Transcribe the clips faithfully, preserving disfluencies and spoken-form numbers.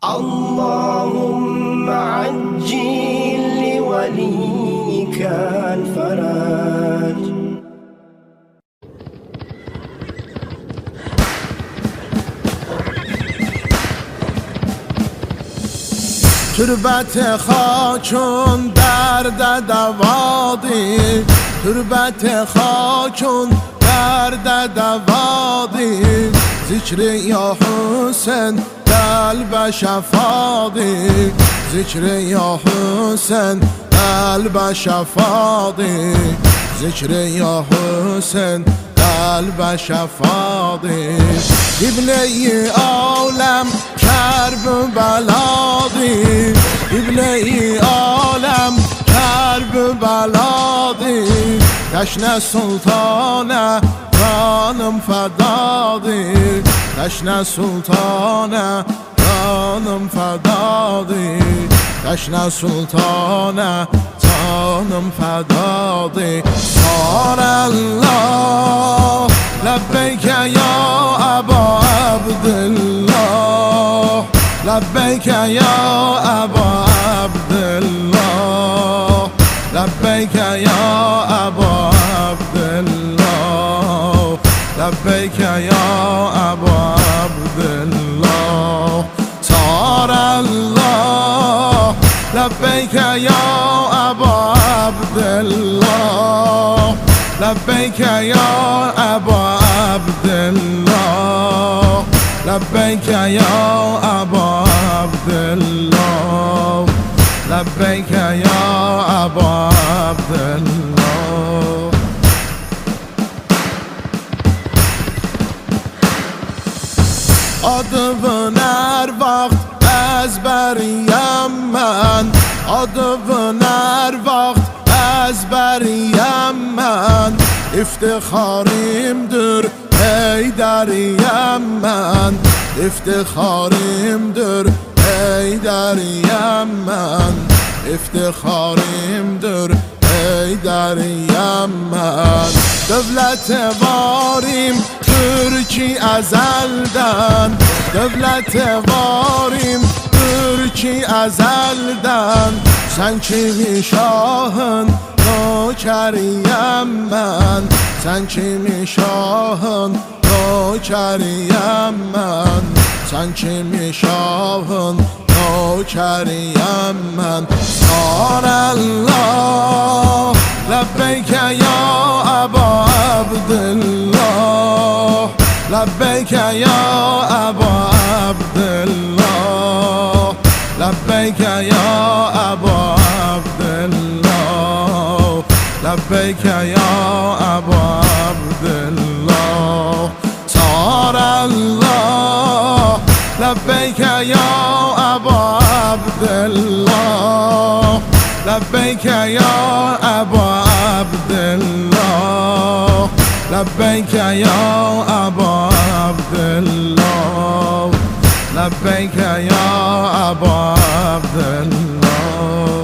اللهم عجل لوليك الفرج. تربت خاکون درد دوادی، تربت خاکون درد دوادی، ذکر یا حسین قلب شفادی، ذکر یا حسین قلب شفادی، ذکر یا حسین قلب شفادی. قبله عالم کرب بلادی، قبله عالم کرب بلادی، تشنه سلطانه جانم فدادی، تشنه سلطانه جانم فدادی، تشنه سلطانه جانم فدادی. صار الله لبیک یا ابا عبدالله، لبیک یا ابا عبدالله، لبیک یا ابا عبدالله، لبیک یا ابا عبدالله. صار الله لبیک یا ابا عبدالله، لبیک یا ابا عبدالله، لبیک یا ابا عبدالله، لبیک یا ابا عبدالله. عادوون هر وقت از بریم من، عادوون هر وقت از بریم من، افتخاریمدر حیدریم من، افتخاریمدر حیدریم من، افتخاریمدر حیدریم من. دولت واریم ترکی ازلدن، دولت واریم ترکی ازلدن، sen kimi şahın nökeriyem ben, sen kimi şahın nökeriyem ben, sen kimi şahın nökeriyem ben. Sarallah lebbeyke ya Eba Abdillah, lebbeyke ya Eba Abdillah, lebbeyke ya Eba Abdillah, lebbeyke ya Eba Abdillah. Sarallah lebbeyke ya Eba Abdillah, lebbeyke ya Eba Abdillah, lebbeyke ya Eba Abdillah, lebbeyke ya Eba Abdillah.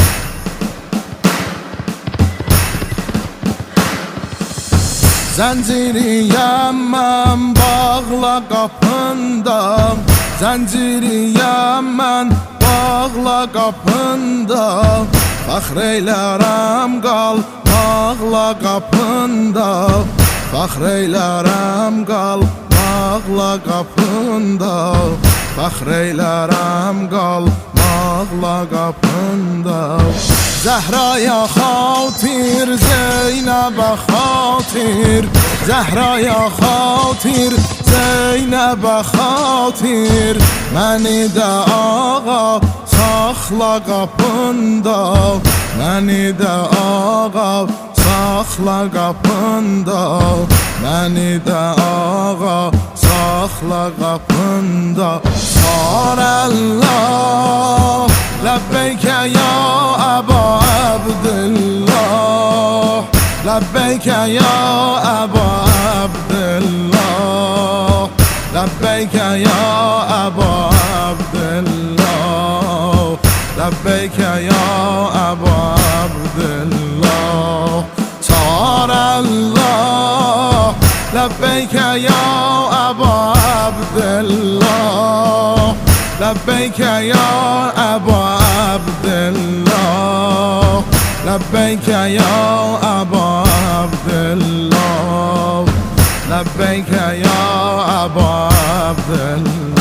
Zənciriyəm mən bağla qapında, zənciriyəm mən bağla qapında, fəxr eylərəm qalmaqla qapında, fəxr eylərəm qalmaqla qapında, fəxr eylərəm qalmaqla qapında. Zehraya xatir, Zeynəbə xatir, Zehraya xatir, Zeynəbə xatir, məni də ağa saxla qapında, məni də ağa saxla qapında, məni də ağa saxla qapında. Sarallah lebbeyke ya Eba Abdillah, lebbeyke ya Eba Abdillah, lebbeyke ya Eba Abdillah, lebbeyke ya Eba Abdillah. Sarallah lebbeyke ya Eba Abdillah, لبيك يا أبا عبد الله لبيك يا أبا عبد الله لبيك يا أبا عبد الله